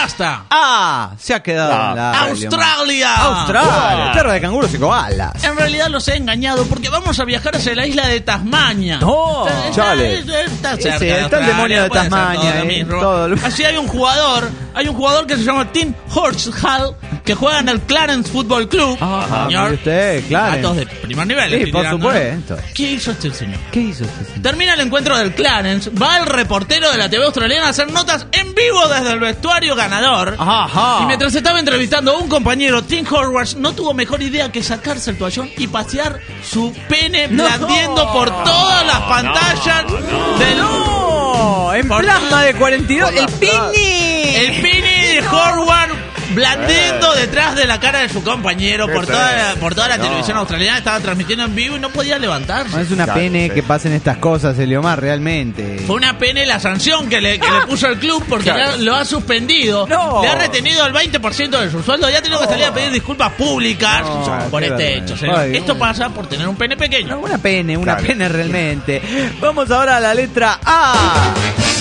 Basta. Ah, se ha quedado Ah, en la Australia. Australia, tierra de canguros y koalas. En realidad los he engañado porque vamos a viajar hacia la isla de Tasmania. No, Está- chale. está- está Sí, cerca sí, de está el Australia, demonio de puede ser Tasmania todo lo ahí, mismo. todo lo- Así hay un jugador, hay un jugador que se llama Tim Horsehall que juega en el Clarence Football Club. Ah, señor. mire usted, Clarence. Datos de primer nivel. Sí, estoy por tirando, ¿no? supuesto. ¿Qué hizo este señor? ¿Qué hizo este señor? Termina el encuentro del Clarence, va el reportero de la T V australiana a hacer notas en vivo desde el vestuario ganador. Ajá. Y mientras estaba entrevistando a un compañero, Tim Horwath no tuvo mejor idea que sacarse el toallón y pasear su pene No. blandiendo por todas las pantallas del... ¡No! En Por- plasma de cuarenta y dos, el Por la- pini. El pene de Horwath blandiendo detrás de la cara de su compañero Qué por toda, la, feo. por toda la No. televisión australiana. Estaba transmitiendo en vivo y no podía levantarse. No es una Claro, pene sí. que pasen estas cosas, Eliomar, realmente. Fue una pena la sanción que le, que le puso el club porque Claro. le ha- lo ha suspendido. No. Le ha retenido el veinte por ciento de su sueldo. Ya ha tenido que salir a pedir disculpas públicas No, por qué este vergüenza. hecho. señor. Ay, Esto ay. pasa por tener un pene pequeño. No, una pene, una Claro. pene realmente. Vamos ahora a la letra A.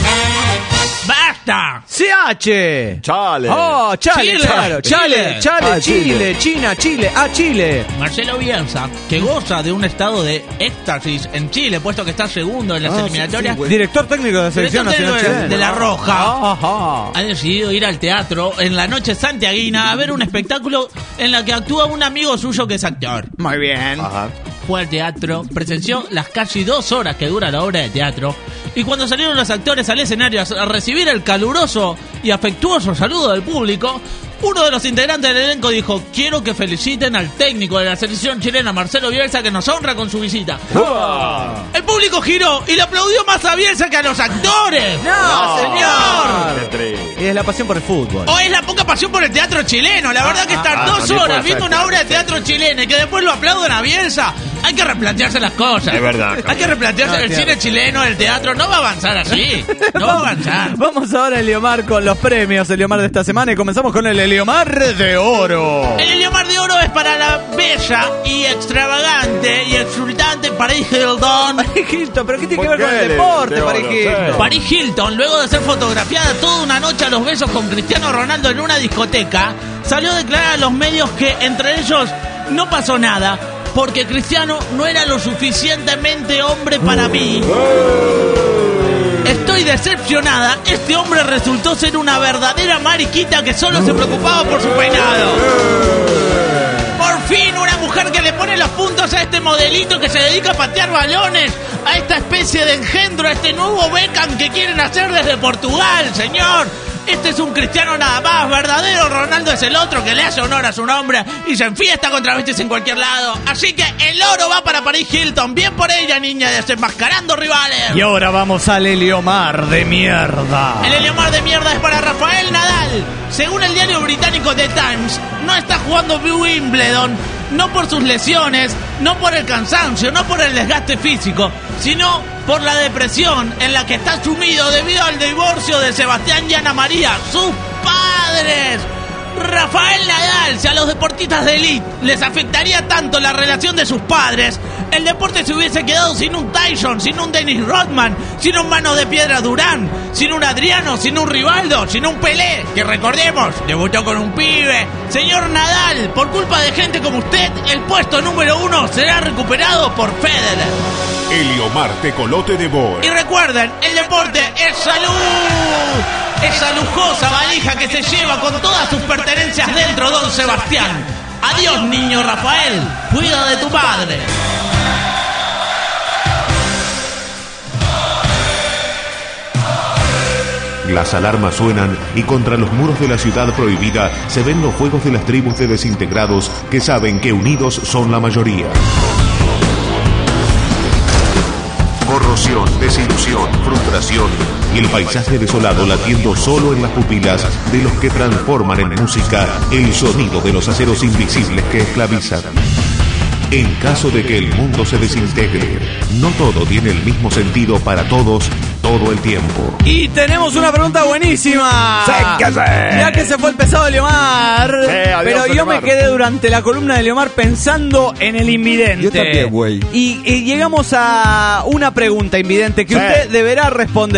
¡Basta! C H. Chale. Oh, Chale, Chile, claro. Chale, Chile. Chale, Ah, Chile, Chile. China, Chile, a Chile. Marcelo Bielsa, que goza de un estado de éxtasis en Chile, puesto que está segundo en las Ah, sí, eliminatorias, sí, güey. Director técnico de la selección Director nacional técnico de- chilena. de La Roja. Ajá. ha decidido ir al teatro en la noche santiaguina a ver un espectáculo en la que actúa un amigo suyo que es actor. Muy bien. Ajá. Fue al teatro, presenció las casi dos horas que dura la obra de teatro, y cuando salieron los actores al escenario a recibir el caluroso y afectuoso saludo del público, uno de los integrantes del elenco dijo: quiero que feliciten al técnico de la selección chilena, Marcelo Bielsa, que nos honra con su visita. El público giró y le aplaudió más a Bielsa que a los actores. No, señor. Qué triste. Y es la pasión por el fútbol. O es la poca pasión por el teatro chileno. La verdad que estar ah, dos también horas puede viendo ser, una obra de sí. teatro chilena y que después lo aplaudan a Bielsa, hay que replantearse las cosas. Es verdad. Hay que replantearse No, el tiene cine razón. chileno, el teatro. No va a avanzar así. No va a avanzar. Vamos ahora, Eliomar, con los premios Eliomar de esta semana y comenzamos con el Eliomar de Oro. El Eliomar de Oro es para la bella y extravagante y exultante Paris Hilton. Paris Hilton, ¿pero qué tiene que ¿Por ver con qué el de- deporte, de Paris oro? Hilton? Sí. Paris Hilton, luego de ser fotografiada toda una noche a los besos con Cristiano Ronaldo en una discoteca, salió a declarar a los medios que entre ellos no pasó nada, porque Cristiano no era lo suficientemente hombre para mí. Estoy decepcionada, este hombre resultó ser una verdadera mariquita que solo se preocupaba por su peinado. Por fin una mujer que le pone los puntos a este modelito que se dedica a patear balones, a esta especie de engendro, a este nuevo Beckham que quieren hacer desde Portugal, señor. Este es un Cristiano nada más, verdadero Ronaldo es el otro que le hace honor a su nombre y se enfiesta contra besties en cualquier lado. Así que el oro va para Paris Hilton, bien por ella, niña, desenmascarando rivales. Y ahora vamos al Eliomar de mierda. El Eliomar de mierda es para Rafael Nadal. Según el diario británico The Times, no está jugando Wimbledon, no por sus lesiones, no por el cansancio, no por el desgaste físico, sino por la depresión en la que está sumido debido al divorcio de Sebastián y Ana María, sus padres. Rafael Nadal, si a los deportistas de élite les afectaría tanto la relación de sus padres, el deporte se hubiese quedado sin un Tyson, sin un Dennis Rodman, sin un Mano de Piedra Durán, sin un Adriano, sin un Rivaldo, sin un Pelé, que recordemos, debutó con un pibe. Señor Nadal, por culpa de gente como usted, el puesto número uno será recuperado por Federer. Eliomar Tecolote de Boer. Y recuerden, el deporte es salud. Esa lujosa valija que se lleva con todas sus pertenencias dentro, don Sebastián. Adiós, niño Rafael. Cuida de tu padre. Las alarmas suenan y contra los muros de la ciudad prohibida se ven los fuegos de las tribus de desintegrados que saben que unidos son la mayoría. Corrosión, desilusión, frustración y el paisaje desolado latiendo solo en las pupilas de los que transforman en música el sonido de los aceros invisibles que esclavizan. En caso de que el mundo se desintegre, no todo tiene el mismo sentido para todos todo el tiempo. Y tenemos una pregunta buenísima. ¡Séquese! Ya que se fue el pesado de Eliomar. Sí, adiós, pero yo Eliomar. me quedé durante la columna de Eliomar pensando en el invidente. Yo también, güey. Y, y llegamos a una pregunta invidente que Sí. usted deberá responder.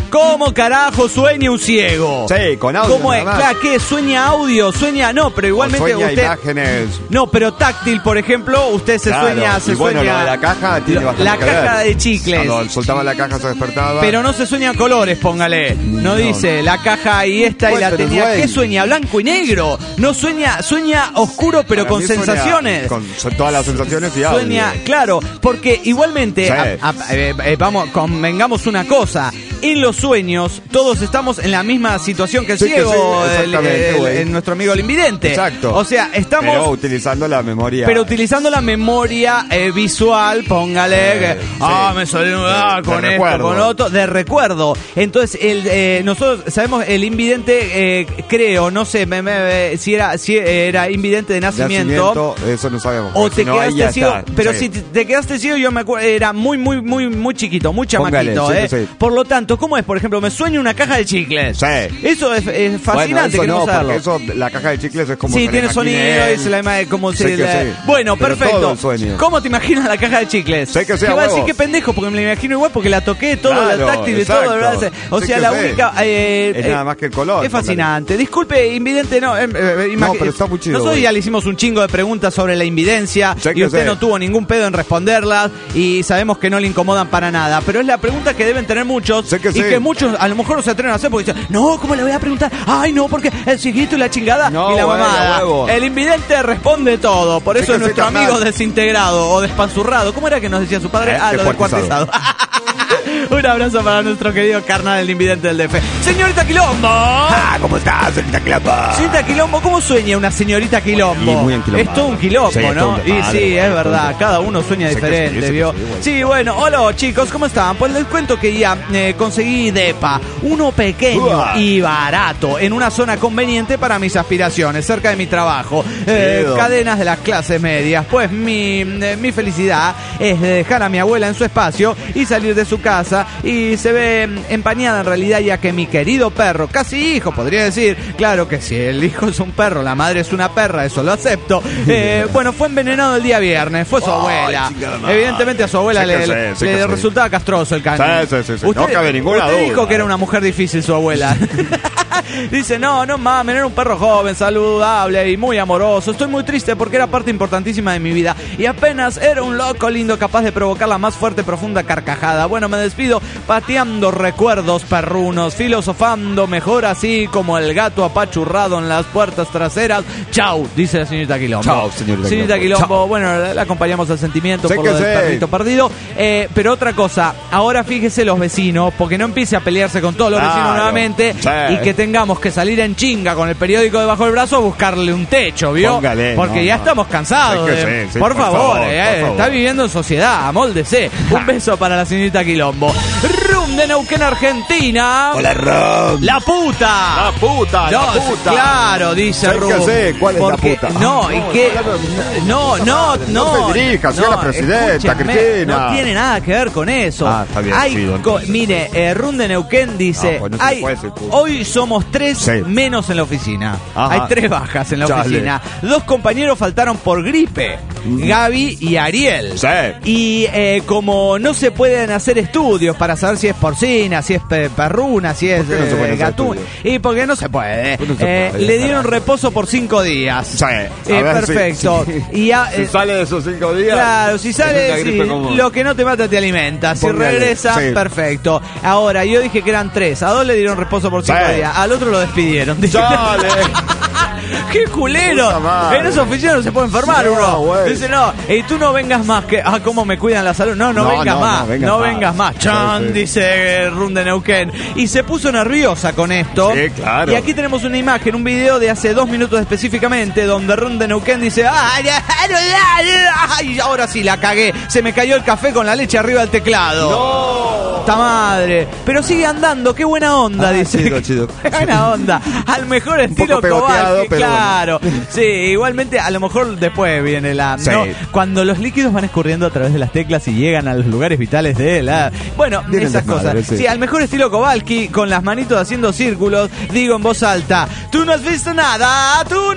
¿Cómo carajo sueña un ciego? Sí, con audio. ¿Cómo es? Claro, ¿qué? ¿Sueña audio? ¿Sueña? No, pero igualmente o sueña usted... imágenes. No, pero táctil, por ejemplo, usted se Claro, sueña... Se y bueno, sueña... lo de la caja tiene Lo- bastante La que caja ver. de chicles. Cuando soltaba la caja se despertaba. Pero no se sueña colores, póngale. No, No. dice la caja y esta Bueno, y la pero tenía. duele. ¿Qué sueña? Blanco y negro. No sueña, sueña oscuro pero Para con mí sueña sensaciones. Con son todas las sensaciones y audio. Sueña, claro, porque igualmente, Sí. a- a- eh, eh, vamos, convengamos una cosa. En los sueños, todos estamos en la misma situación que el Sí, que ciego, sí, el- exactamente, el- güey. el- nuestro amigo el invidente. Exacto. O sea, estamos... Pero utilizando la memoria. Pero utilizando la memoria eh, visual, póngale, Eh, que, sí. ah, me salió ah, De con esto, recuerdo. con otro, de recuerdo. Entonces, el, eh, nosotros sabemos, el invidente, eh, creo, no sé me- me- si era si era invidente de nacimiento. Nacimiento, eso no sabemos. O porque te si no, ahí quedaste ya ciego, está. pero Sí. si te te quedaste ciego, yo me acuerdo, era muy, muy, muy, muy chiquito, muy chamaquito, Póngale, ¿eh? sí, sí. Por lo tanto, ¿cómo es? Por ejemplo, me sueño una caja de chicles. Sí. Eso es, es fascinante, Bueno, queremos eso no, saberlo. porque eso, la caja de chicles es como Sí, se tiene la sonido, imagine él. es la imagen como Sé se que la- sí. Bueno, Pero perfecto. todo el sueño. ¿Cómo te imaginas la caja de chicles? Sé que sea va a decir huevos. que pendejo, porque me la imagino igual porque la toqué todo, Claro, la táctil y exacto. todo, ¿verdad? O Sé sea, que la sé. única eh, Es eh, nada más que el color, Es fascinante. Disculpe, invidente, no, eh, eh, No, imagi- pero está muy chido, Nosotros güey. ya le hicimos un chingo de preguntas sobre la invidencia Sé y que usted sé. no tuvo ningún pedo en responderlas y sabemos que no le incomodan para nada, pero es la pregunta que deben tener muchos Sé que y sí. que muchos a lo mejor no se atreven a hacer porque dicen, no, ¿cómo le voy a preguntar? Ay, no, porque el cieguito y la chingada No, y la bueno, mamada. huevo. El invidente responde todo, por Sé eso que es nuestro sí, amigo capaz. desинtegrado o despanzurrado. ¿Cómo era que nos decía su padre? Eh, ah, lo descuartizado. descuartizado. Un abrazo para nuestro querido carnal, el invidente del D F. Señorita Quilombo. Ah, ¿cómo estás, señorita Quilombo? Señorita Quilombo, ¿cómo sueña una señorita Quilombo? Y muy enquilombada. Es todo un quilombo, Sí, es todo ¿no? un Y desmadre, sí, güey, es es todo verdad, un- cada uno sueña Sé que sí, diferente, sé que ¿vio? sí, güey. Sí, bueno, hola chicos, ¿cómo están? Pues les cuento que ya eh, conseguí depa, uno pequeño Uah. y barato, en una zona conveniente para mis aspiraciones, cerca de mi trabajo. Eh, Chido. cadenas de las clases medias. Pues mi, eh, mi felicidad es de dejar a mi abuela en su espacio y salir de su casa, y se ve mm, empañada en realidad, ya que mi querido perro, casi hijo podría decir, claro que si el hijo es un perro, la madre es una perra, eso lo acepto. Eh, bueno, fue envenenado el día viernes, fue su abuela. chingada madre. Evidentemente a su abuela Sé le, que sé, le- sé le que sé. resultaba castroso el can. Sí, sí, sí, sí. No cabe ninguna usted duda. dijo que era una mujer difícil su abuela. Dice, no, no mames, era un perro joven, saludable y muy amoroso. Estoy muy triste porque era parte importantísima de mi vida y apenas era un loco lindo capaz de provocar la más fuerte, profunda carcajada. Bueno, me despido pateando recuerdos perrunos, filosofando mejor así como el gato apachurrado en las puertas traseras. Chau, dice la señorita Quilombo. Chau, señorita Señorita Quilombo. Quilombo, bueno, le acompañamos al sentimiento Sé por que lo del sé. perrito perdido. Eh, pero otra cosa, ahora fíjese los vecinos, porque no empiece a pelearse con todos los Claro, vecinos nuevamente sí. y que tengamos que salir en chinga con el periódico debajo del brazo a buscarle un techo, ¿vio? Póngale, porque no, ya no. estamos cansados. Sí que de- sí, sí, por, por favor, favor, eh, por favor. está viviendo en sociedad, amóldese. Un beso para la señorita Quilombo. Rum de Neuquén, Argentina. Hola, Rom. La puta. La puta, No, la puta. claro, dice Sé que Rum. sé cuál es la Porque- puta. No, y que no, no, no. No se dirija, sea la presidenta, escúchenme, Cristina. No tiene nada que ver con eso. Ah, está bien, Hay sí, don- co- mire, eh, Rum de Neuquén dice, Ah, pues no se hay, puede decir puta. hoy somos tres Sí. menos en la oficina. Ajá. Hay tres bajas en la Chale. oficina. Dos compañeros faltaron por gripe, Gaby y Ariel. Sí. Y eh, como no se pueden hacer estudios para saber si es porcina, si es pe- perruna, si es ¿Por qué no se pueden eh, hacer gatún, estudios? y porque no se puede, ¿Por qué no se eh, puede? le dieron reposo por cinco días. Sí. A Eh, ver si- perfecto. si- Y ya, Si eh, sale de esos cinco días. Claro, si es una sale, gripe si común. lo que no te mata te alimenta. Si Póngale, regresa, sí. perfecto. Ahora, yo dije que eran tres. A dos le dieron reposo por cinco Sí. días. Al otro lo despidieron. Dice, Chale. ¡qué culero! Puta madre. En esa oficina no se puede enfermar No, uno. güey. Dice, no, y tú no vengas más. que Ah, cómo me cuidan la salud. No, no, No, vengas no, más. no No, vengas más. vengas más. Chan, Sí, sí. dice Run de Neuquén. Y se puso nerviosa con esto. Sí, claro. Y aquí tenemos una imagen, un video de hace dos minutos específicamente, donde Run de Neuquén dice, ¡ay, ay, ahora sí la cagué! Se me cayó el café con la leche arriba del teclado. ¡No! ¡Ta madre! Pero sigue andando, qué buena onda, Ah, dice. chido, chido. Qué buena onda. Al mejor estilo poco pegoteado, Kowalski, pero claro. Sí, igualmente a lo mejor después viene la... Sí. ¿no? Cuando los líquidos van escurriendo a través de las teclas y llegan a los lugares vitales de la... Bueno, Viene esas el desmadre, cosas. Sí. sí. al mejor estilo Kowalski, con las manitos haciendo círculos, digo en voz alta, tú no has visto nada, tú no has visto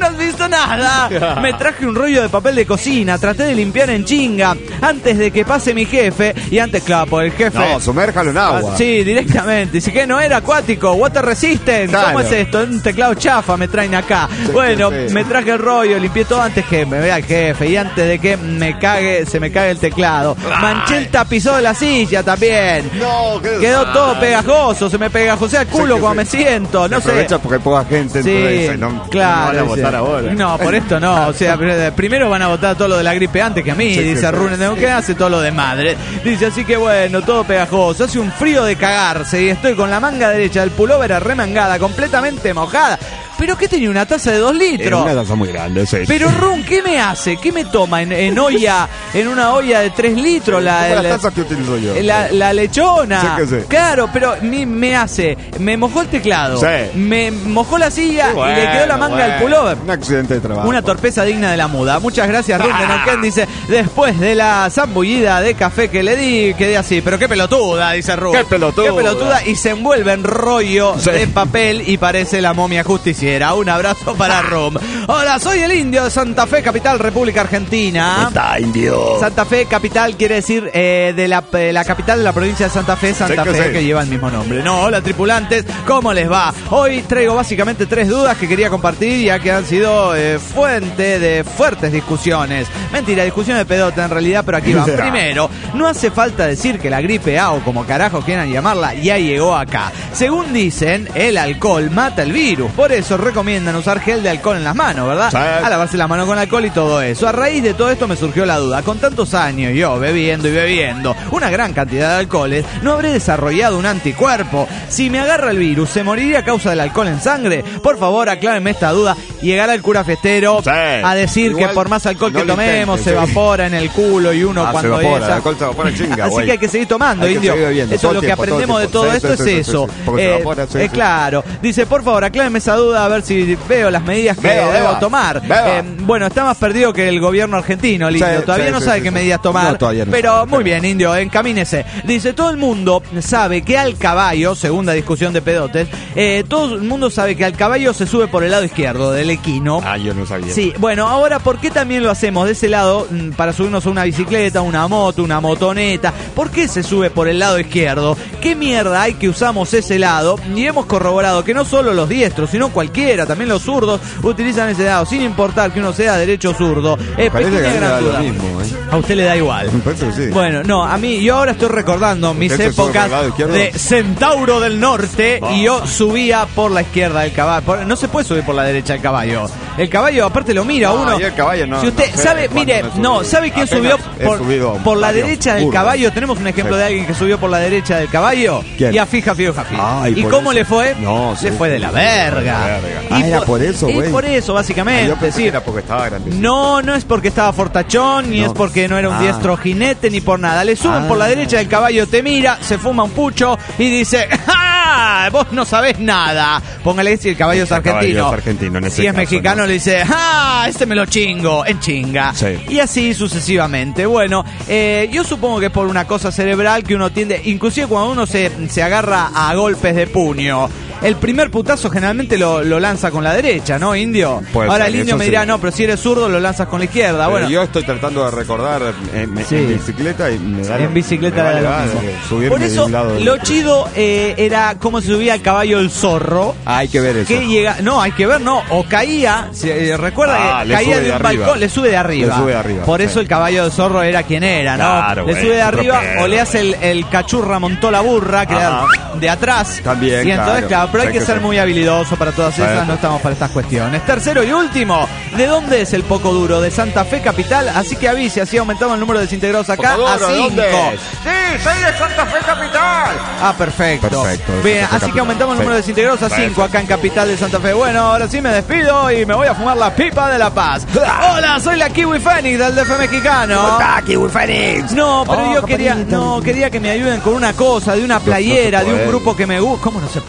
nada. Me traje un rollo de papel de cocina, traté de limpiar en chinga antes de que pase mi jefe. Y antes, claro, por el jefe... No, sumérjalo en agua. Ah, sí, directamente. Dice que no era acuático, water resistant. Claro. ¿Cómo es esto? Un teclado chafa me traen acá. Sí, Bueno, sí, sí. me traje el rollo, limpié todo antes que me vea el jefe y antes de que me cague, se me cague el teclado. Manché el tapizado de la silla también. No, qué Quedó desastre. todo pegajoso, se me pegajosea el culo Sí, cuando sí. me siento, no Se sé. aprovecha porque hay poca gente, Sí, entonces no, claro. no van a dice. votar ahora. No, por esto no. O sea, primero van a votar todo lo de la gripe antes que a mí, Sí, dice sí, Rune sí. que hace todo lo de madre. Dice, así que bueno, todo pegajoso. Hace un frío de cagarse y estoy con la manga derecha del pullover arremangada, completamente mojada. ¿Pero qué tenía? ¿Una taza de dos Es litros? una taza muy grande, sí. Pero Run, ¿qué me hace? ¿Qué me toma en, en olla, en una olla de tres litros? La, Como la- las tazas que utilizo yo. la, la lechona. Sí que sí. Claro, pero me, me hace, me mojó el teclado, Sí. me mojó la silla Qué bueno, y le quedó la manga bueno. del pullover. Un accidente de trabajo. Una torpeza digna de la muda. Muchas gracias, Run de Neuquén. Dice, después de la zambullida de café que le di, quedé así. Pero qué pelotuda, dice Run. Qué pelotuda. Qué pelotuda. Y se envuelve en rollo Sí. de papel y parece la momia justiciera. Un abrazo para Rum. Hola, soy el indio de Santa Fe, capital, República Argentina. Está indio. Santa Fe, capital, quiere decir eh, de la, eh, la capital de la provincia de Santa Fe, Santa Sí que Fe, sí. que lleva el mismo nombre. No, hola tripulantes, ¿cómo les va? Hoy traigo básicamente tres dudas que quería compartir, ya que han sido eh, fuente de fuertes discusiones. Mentira, discusiones de pedota en realidad, pero aquí va. Primero, no hace falta decir que la gripe A, o como carajo quieran llamarla, ya llegó acá. Según dicen, el alcohol mata el virus, por eso recomiendan usar gel de alcohol en las manos, ¿verdad? Sí. A lavarse las manos con alcohol y todo eso. A raíz de todo esto me surgió la duda. Con tantos años yo bebiendo y bebiendo una gran cantidad de alcoholes, ¿no habré desarrollado un anticuerpo? Si me agarra el virus, ¿se moriría a causa del alcohol en sangre? Por favor, aclárenme esta duda. Llegará el cura festero Sí. a decir Igual que por más alcohol no que lo tomemos intentes, se sí. evapora en el culo y uno Ah, se cuando evapora, esa... el alcohol se evapora en chinga, Así güey. que hay que seguir tomando, Hay que indio. seguir bebiendo, Eso todo es lo el que tiempo, todo el aprendemos de tiempo. todo Sí, esto sí, es sí, sí, eso. sí, sí. Porque se Eh, evapora, sí, eh, sí. claro. Dice, por favor, aclárenme esa duda a ver si veo las medidas que Beba, debo beba, tomar. beba. Eh, bueno, está más perdido que el gobierno argentino, el Sí, indio. Todavía sí, no sí, sabe sí, qué sí. medidas tomar. No, todavía no pero sabe, muy pero- bien, indio, encamínese. Dice, todo el mundo sabe que al caballo, segunda discusión de pedotes, eh, todo el mundo sabe que al caballo se sube por el lado izquierdo del equino. Ah, yo no sabía. Sí, bueno, ahora, ¿por qué también lo hacemos de ese lado mm, para subirnos a una bicicleta, una moto, una motoneta? ¿Por qué se sube por el lado izquierdo? ¿Qué mierda hay que usamos ese lado? Y hemos corroborado que no solo los diestros, sino cualquiera, también los zurdos, utilizan ese lado, sin importar que uno sea derecho o zurdo. Eh, Parece pequeña que a mí me gran da lo duda. mismo, ¿eh? A usted le da igual. Me parece que sí. Bueno, no, a mí, yo ahora estoy recordando mis ¿Usted se sube por épocas el lado izquierdo? de Centauro del Norte y yo subía por la izquierda del caballo. Por- no se puede subir por la derecha del caballo. El caballo, aparte, lo mira No, uno. y el caballo no, Si usted no sé sabe, cuándo mire, me subí. no, ¿sabe quién Apenas subió he por, subido por la varios derecha del burros. caballo? Tenemos un ejemplo Sí. de alguien que subió por la derecha del caballo. ¿Quién? Y a Fija Fío Jafi. Ay, ¿Y por cómo eso. le fue? No, sí, le fue de la sí, verga. de la verga. Y Ah, era por eso, es güey. por eso, Ah, básicamente. yo pensé sí. que era porque estaba grande. No, no es porque estaba fortachón, ni No. es porque no era un Ah. diestro jinete, ni por nada. Le suben Ah. por la derecha del caballo, te mira, se fuma un pucho y dice, ¡ah! Vos no sabés nada. Póngale si el caballo es El caballo argentino. es argentino, en ese si es caso, mexicano, ¿no? le dice, ¡ah! Este me lo chingo, en chinga. Sí. Y así sucesivamente. Bueno, eh, yo supongo que es por una cosa cerebral que uno tiende, inclusive cuando uno se, se agarra a golpes de puño. El primer putazo generalmente lo, lo lanza con la derecha, ¿no, indio? Puede Ahora ser, el indio eso me dirá, sí. no, pero si eres zurdo lo lanzas con la izquierda. Pero Bueno, yo estoy tratando de recordar en, en- Sí. en bicicleta y me da en bicicleta me era vale lo madre mismo. subirme Por de eso, un lado del lo otro. chido eh, era cómo se subía al caballo el zorro. Ah, hay que ver eso. Que llega, no, hay que ver, no, o caía, se- eh, recuerda Ah, que le caía sube de de un arriba. balcón, le sube de arriba. Le sube de arriba, Por sí. eso el caballo del zorro era quien era, ¿no? Claro, le güey, sube de otro arriba pedo, o le hace el, güey. el cachurra montó la burra, que era Ajá. de atrás. También, y entonces, claro. claro, pero hay Hay que que ser ser. muy habilidoso para todas Sí. esas, no estamos para estas cuestiones. Tercero y último, ¿de dónde es el Poco Duro? De Santa Fe Capital, así que avise, así aumentamos el número de desintegrados acá Poco a Duro, ¿de dónde cinco. es? Sí, soy de Santa Fe Capital. Ah, perfecto. Perfecto, de Bien, Santa Fe así que Capital. aumentamos el Sí. número de desintegrados a cinco acá en Capital de Santa Fe. Bueno, ahora sí me despido y me voy a fumar la pipa de La Paz. Hola, soy la Kiwi Fénix del D F mexicano. ¿Cómo está, Kiwi Fénix? No, pero Oh, yo quería, compañito. no, quería que me ayuden con una cosa, de una playera, se de un puede. grupo que me gusta. ¿Cómo no se puede? ¿Por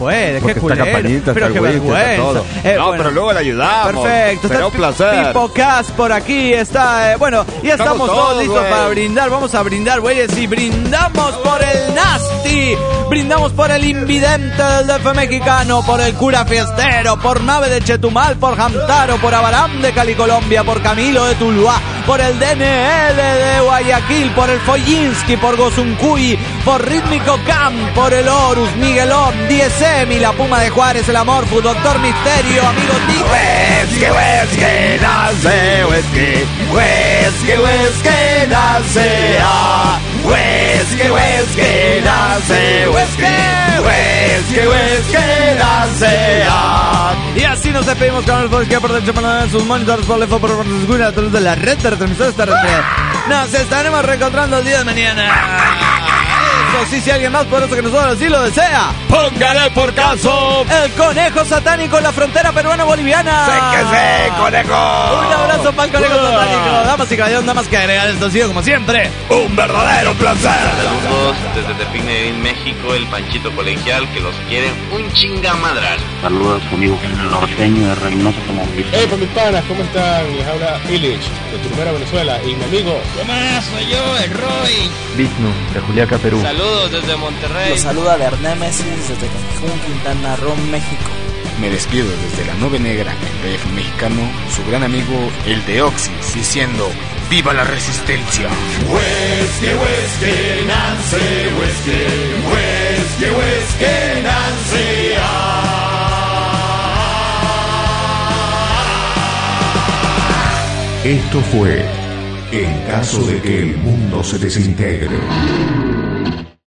qué que culero. está campañita, Pero está qué el whisky, está vergüenza. todo. Eh, no, bueno, pero luego le ayudamos. Perfecto. Será Está un placer. Pipo Cas por aquí está. eh, bueno, ya estamos, Estamos todos, todos, listos güey. para brindar. Vamos a brindar, güeyes. Y brindamos por el Nasty. Brindamos por el Invidente del D F mexicano. Por el Cura Fiestero. Por Nave de Chetumal. Por Hamtaro. Por Abaram de Cali, Colombia. Por Camilo de Tuluá. Por el D N E de, de Guayaquil. Por el Foyinsky. Por Gozuncuy. Por Rítmico Camp. Por el Horus. Miguelón. Diesemi. La Puma de Juárez. El Amorfu. Doctor Misterio. Amigo Tico. Whisky, whisky, nace, whisky, whisky, whisky, nace, ah. Whisky, whisky, nace, whisky, whisky, whisky, nace, ah. Y así nos despedimos con el podcast por derecho para sus monitores por lefo por por a través de la red de retransmisores terrestre. Nos estaremos reencontrando el día de mañana. Eso sí, si alguien más poderoso que nosotros así lo desea, Póngale por caso. el conejo satánico en la frontera peruano-boliviana. Sé que sé, conejo. Un abrazo para el conejo satánico. Damas y caballeros, nada más que agregar, esto ha sido como siempre Un verdadero placer. Saludos desde Tepín Medellín, México, el Panchito Colegial, que los quieren un chingamadral. Saludos amigos el norteño de Reynosa Tamaulipas. Hey, por mis panas, ¿cómo están? Les habla Illich, de Turmera, Venezuela, y mi amigo. ¿Qué más? Soy yo, el Roy. Vishnu, de Juliaca, Perú. Saludos desde Monterrey. Los saluda Bernémesis desde Cancún, Quintana Roo, México. Me despido desde la nube negra, el D F mexicano, su gran amigo el Deoxys, diciendo ¡viva la resistencia! Whisky, whisky, Nancy, whisky, whisky, whisky, Nancy, ah. Esto fue En caso de que el mundo se desintegre.